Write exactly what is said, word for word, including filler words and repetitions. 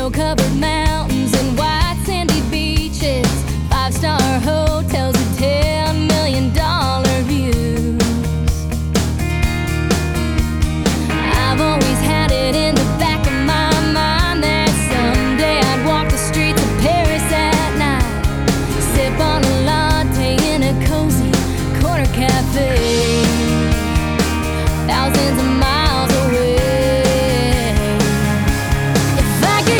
Snow-covered mountains and white sandy beaches, five-star hotels with ten million dollar views. I've always had it in the back of my mind that someday I'd walk the streets of Paris at night, sip on a latte in a cozy corner cafe.